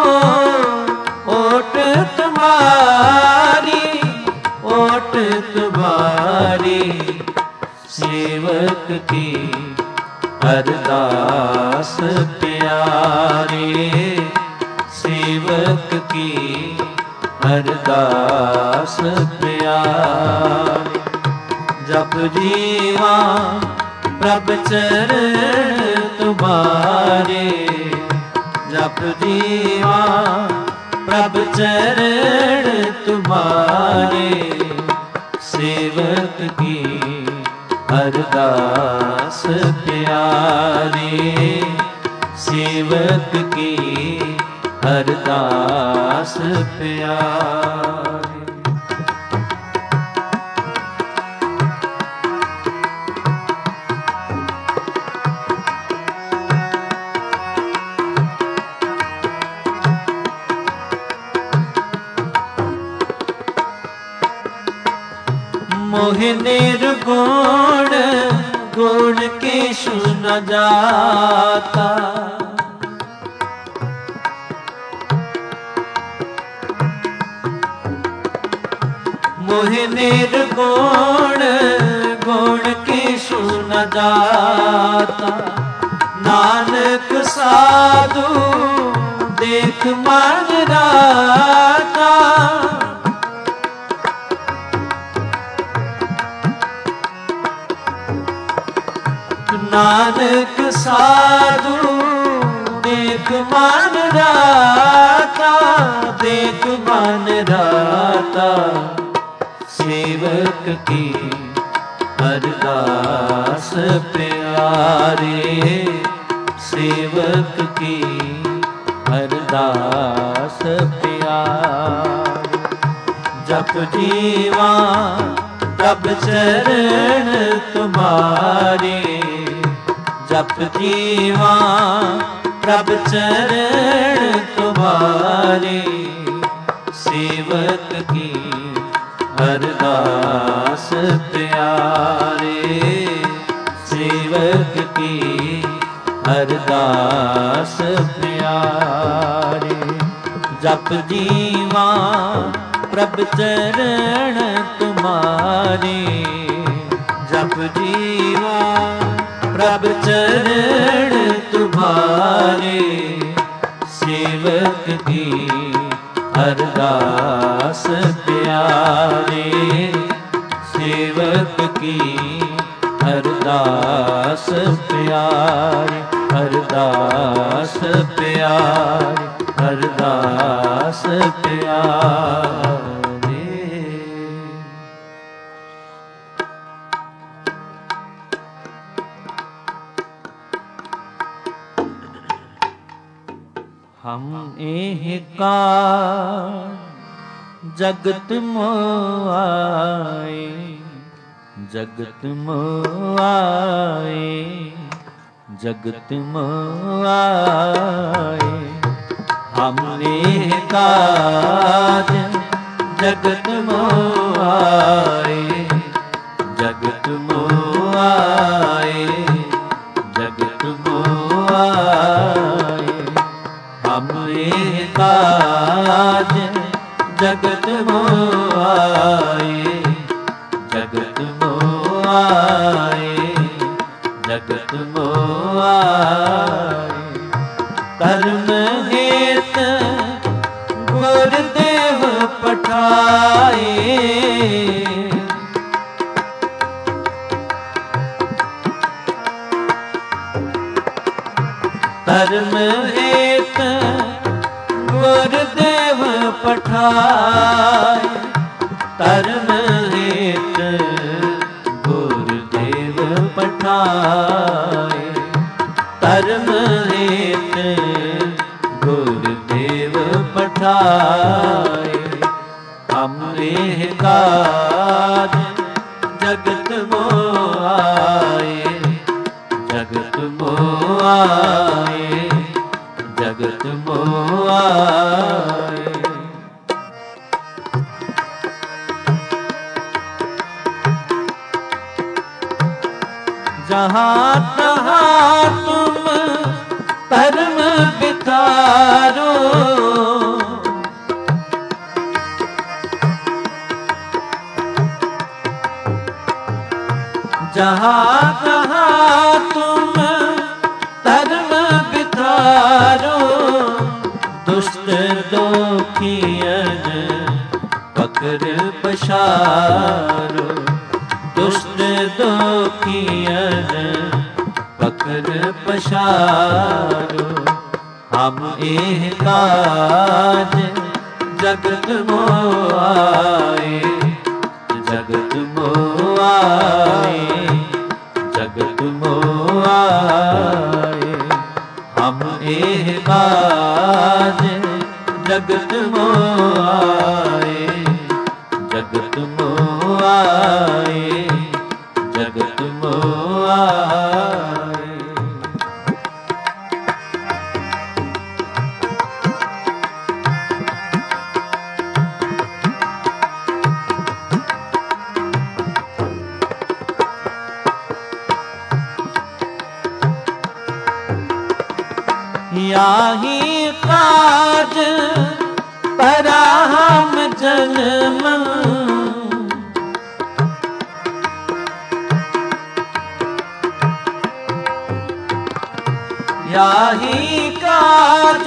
ओट तुम्हारी। ओट तुम्हारी हरदास प्यारे। जप जीवा प्रभ चरण तुम्हारे, जप जीवा प्रभ चरण तुम्हारे, सेवक की हरदास प्यारे, सेवक की हरदास प्यारे। मोहि निर्गुण गुण केशु न जाता, मोहि निर्गुण गुण केशु न जाता, नानक साधु देख मन राता। नानक साधु देख मन राता, देख मन राता, सेवक की हरदास प्यारे, सेवक की हरदास प्यारे। जप जीवा तब चरण तुम्हारे, जप जीवा प्रभ चरण तुम्हारे, सेवक की हरदास प्यारे, सेवक की हरदास प्यारे। जप जीवा प्रभ चरण तुम्हारे, जप जीवा प्रभ चरण तुम्हारे, सेवक की हरदास प्यारे, सेवक की हरदास प्यारे, हरदास प्यारे, हरदास प्यारे। हम एह का जगत मोआए, जगत मोआए, जगत मोआए। हम एह काज जगत मोआए, जगत मोआए, जगत मोआए। हम एह काज जगत मोआए, जगत मोआए, जगत मोआए। कर्म हेत गुरुदेव पठाए, कर्म हेत गुरुदेव पठाए, कर्म हेत गुरुदेव पठाए, कर्म हेत गुरुदेव पठाए। हम एह काज जगत मोआए, जगत मोआए, जगत मोआए। जहाँ तहाँ तुम धर्म बितारो, जहाँ तहाँ तुम धर्म बितारो, दुष्ट दोखियन पकड़ पछारो, दुष्ट दुखियन पकड़ पछारो। हम एह काज जगत मोआए, जगत मोआए, जगत मोआए। हम एह काज जगत मोआए, जगत मोआए, जगत मोआए। याही काज पराम जन्म, याही काज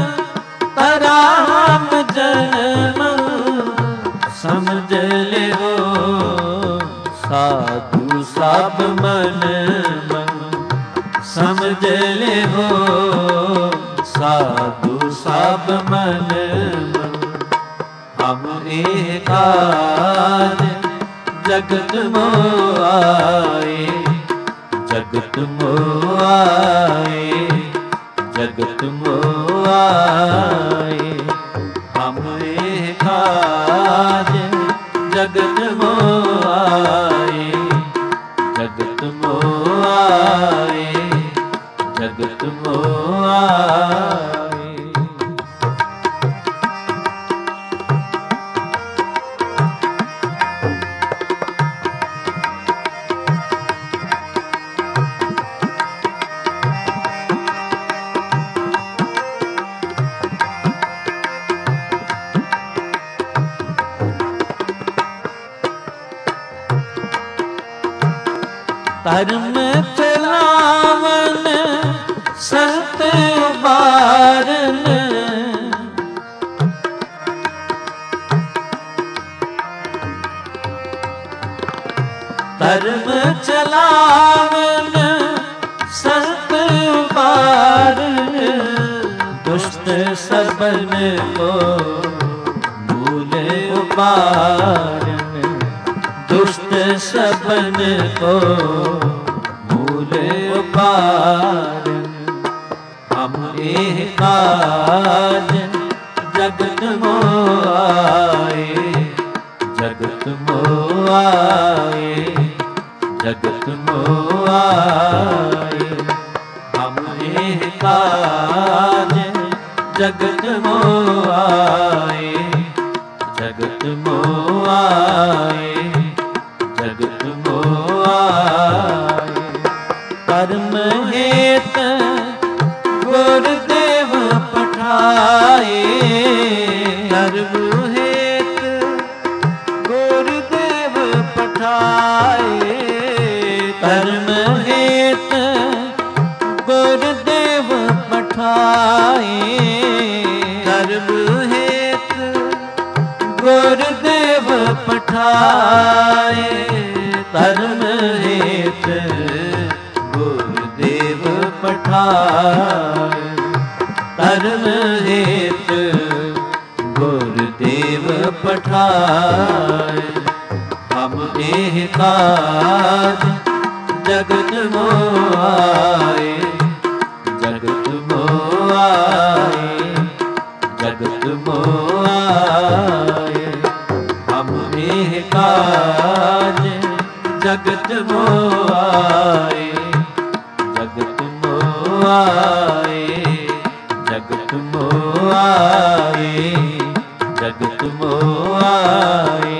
पराम जन्म। समझ ले हो साधु सब मन मन, समझ ले हो साधु सब मन मन। हम एक काज जगत मोआए, जगत मोआए, जगत मोआए। हम एक काज जगत मोआए, जगत मोआए, जगत मोआए। धर्म चलावन संत उबारन, धर्म चलावन संत उबारन। दुष्ट सबन को भूल उबारन, दुष्ट सबन को भूल उबारन। हम एह काज जगत मोआए, जगत मोआए, जगत मोआए। हम एह काज जगत मोआए, जगत मोआए, जगत मोआए। कर्म हेत गुरुदेव पठाए, कर्म हेत गुरुदेव पठाए। कर्म हेत गुरुदेव पठाए, कर्म हेत गुरुदेव पठाए। कर्म हेत गुरुदेव पठाए, कर्म हेत गुरुदेव पठाए। हम एह काज जगत मोआए, जगत मोआए, जगत मोआए। हम एह काज जगत मोआए, जगत मोआए, जगत मोआए, जगत मोआए।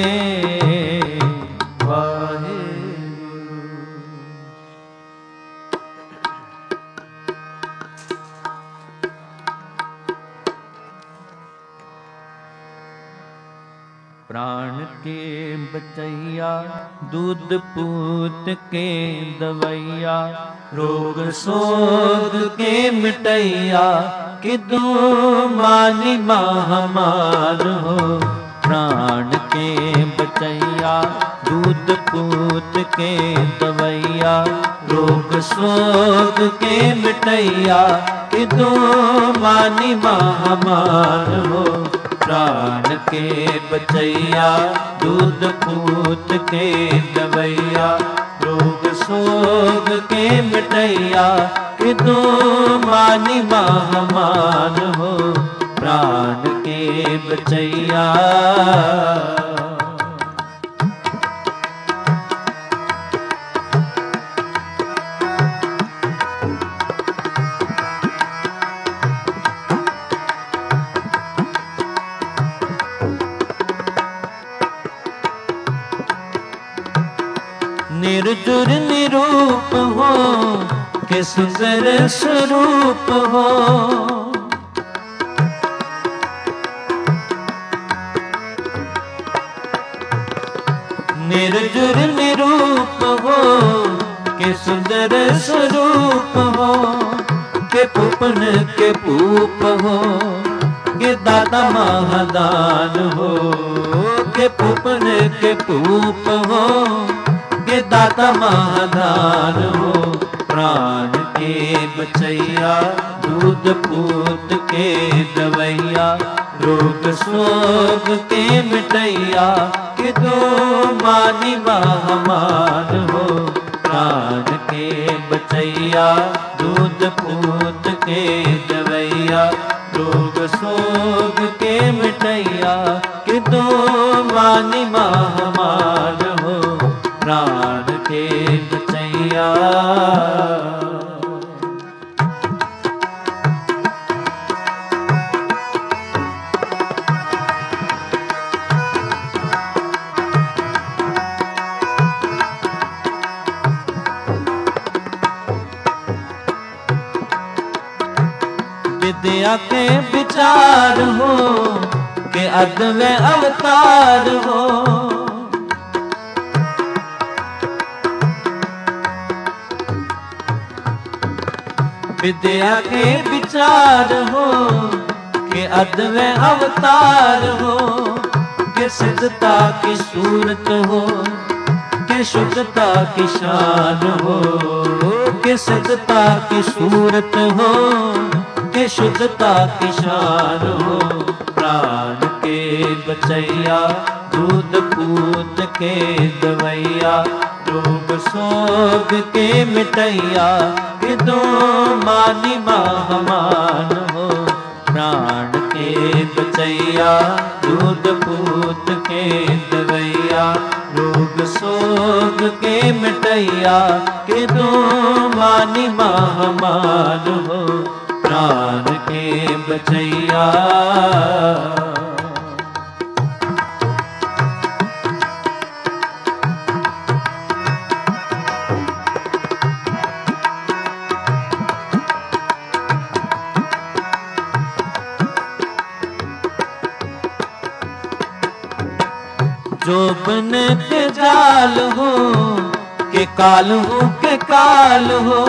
प्राण के बचैया दूध पूत के दवैया, रोग सोग के मिटैया, किदू मानी महामान हो। प्राण के बचैया, दूध पूत के दवैया, रोग शोक के मिटैया, किदो मानी महामान हो। प्राण के बचैया, दूध पूत के दवैया, रोग शोक के मिटैया, किदो मानी महामान हो। प्राण के बचैया। निर्जुर निरूप हो के सुंदर स्वरूप हो। निर्जुर निरूप हो के सुंदर स्वरूप हो, के पुपन के पूप हो, के दाता महादान हो। के पुपन के पूप हो, के दाता महादान हो। प्राण के बचैया, दूध पूत के दवैया, रोग शोक के मिटैया, कि दो मानी महामान हो। प्राण के बचैया, दूध पूत के दवैया, रोग शोक के मिटैया, कि दो मानी महामान हो। प्राण के बचैया। विद्या के विचार हो के अद्वै अवतार हो। विद्या के विचार हो के अद्वै अवतार हो, के सिद्धता की सूरत हो, के शुद्धता की शान हो। के सिद्धता की सूरत हो, के शुद्धता की शान हो। प्राण के बचैया, दूध पूत के दवैया, रोग शोक के मिटैया, कि दो मानी महामान हो। प्राण के बचैया, दूध पूत के दवैया, रोग शोक के मिटैया, कि दो मानी महामान हो। प्राण के बचैया। जोबन के जाल हो के काल हो के काल हो।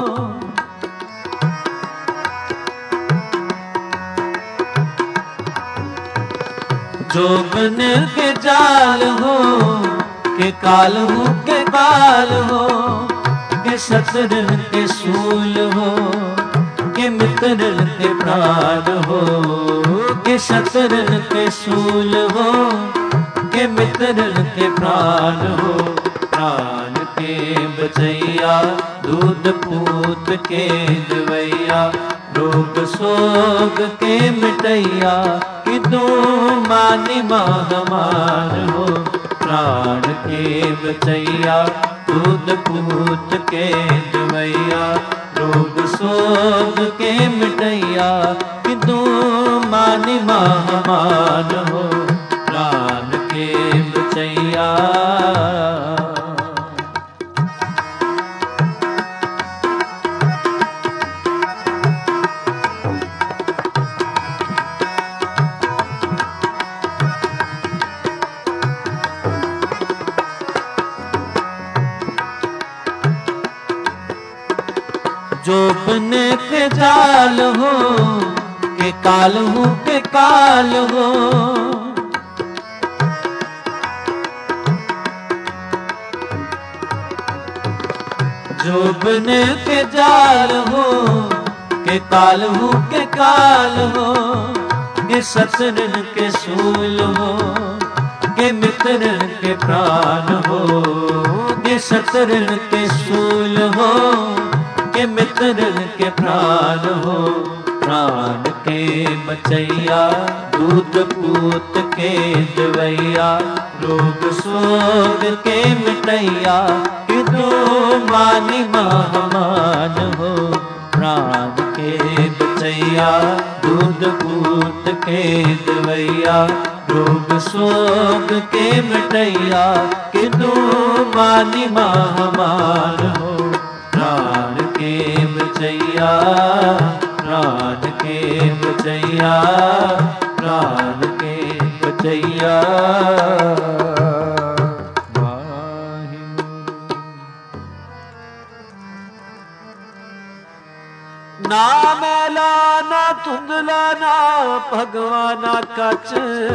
जोबन के जाल हो के काल हो के काल हो, के शत्रन के सूल हो, के मित्रन के प्राण हो। के शत्रन के सूल हो, के मित्रन के प्राण हो। प्राण के बचैया, दूध पूत के दवैया, रोग शोक के मिटैया, कि दो मानी महामान हो। प्राण के बचैया, दूध पूत के दवैया, रोग शोक के मिटैया, कि दो मानी महामान हो। प्राण के बचैया। जोबन के जाल हो के काल हो के काल हो। जोबन के जाल हो के काल हो के काल हो के सतरन के सूल हो के मित्रन के प्राण हो के सतरन के सूल हो के मित्रन के प्राण हो प्राण के बचैया दूध पूत के दवैया रोग शोक के मिटैया कि तू मानी महामान हो प्राण के बचैया दूध पूत के दवैया रोग शोक के मिटैया कि तू मानी महामान हो प्राण के बचैया प्राण के बचैया प्राण के बचैया ना मैला ना धुंधला ना भगवाना कच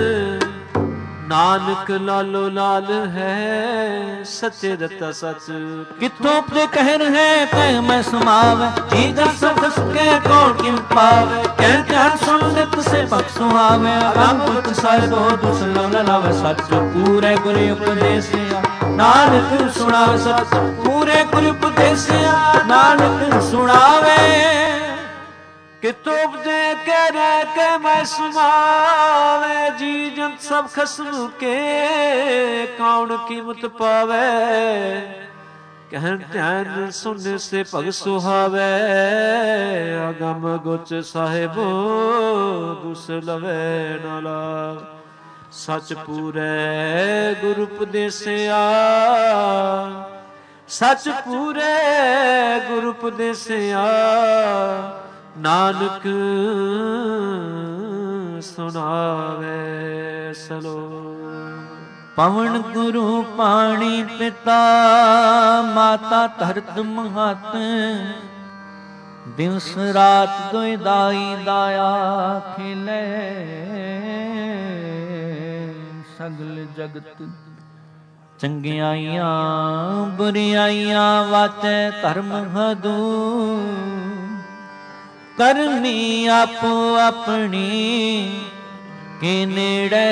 नानक लालो लाल है सच्चे रता सच किथों उपजे कहर है कह मैं समावे चीजा सब सुखे कौन किम पावे कह ध्यान सुन नित से भक्त सुहावे राम पुत साहिबो दुसलो न लावे सच पूरे गुरु उपदेश नानक सुनावे सच पूरे गुरु उपदेश नानक सुनावे कितो उपजे कह रह के मैं सुनावे जी जंत सब खसम के कौन कीमत पावे कहन ध्यान सुन से भग सुहावे अगम गुच साहिबो दुस लवे न लाव सच पूरे गुरु उपदेसिया सच पूरे गुरु उपदेसिया नानक सुनावे सलो पवन गुरु पाणी पिता माता धरत महत दिवस रात दुई दाई दाया खिले सगल जगत चंगियाइयां बुरियाइयां वाचे धर्म हदू करनी आपो अपनी के नेड़े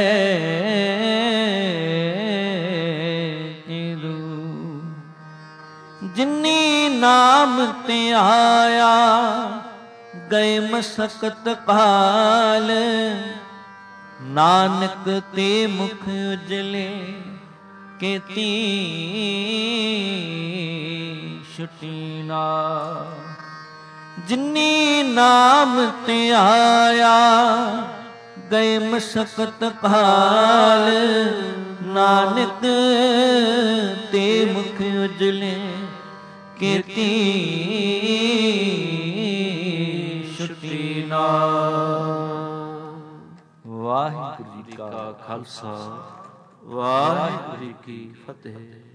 जिन्नी नाम ते आया गए मसकत काल नानक ते मुख उजले केती छुटीना जिन्नी नाम ते आया गए मसकत काल नानक ते मुख उजले केती छुटीना। वाहिगुरू जी का खालसा वाहिगुरू जी की फतेह।